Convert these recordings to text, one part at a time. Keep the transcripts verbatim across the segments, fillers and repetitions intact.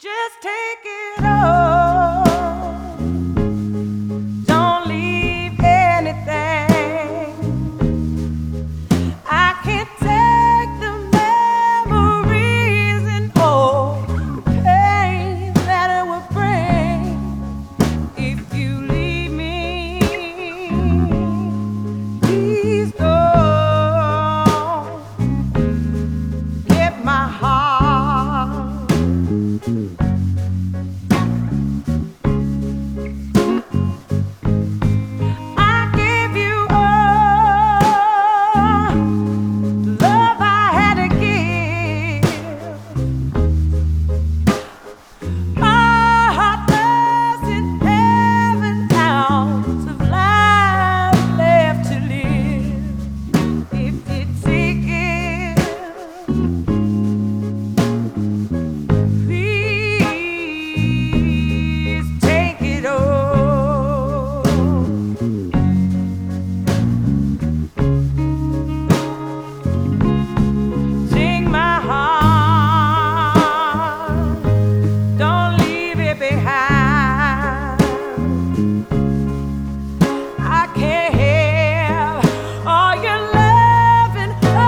Just take it all. Don't leave anything. I can't take the memories and all the pain that it will bring if you leave me. Please don't get my heart.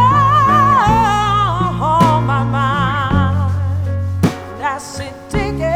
Take it.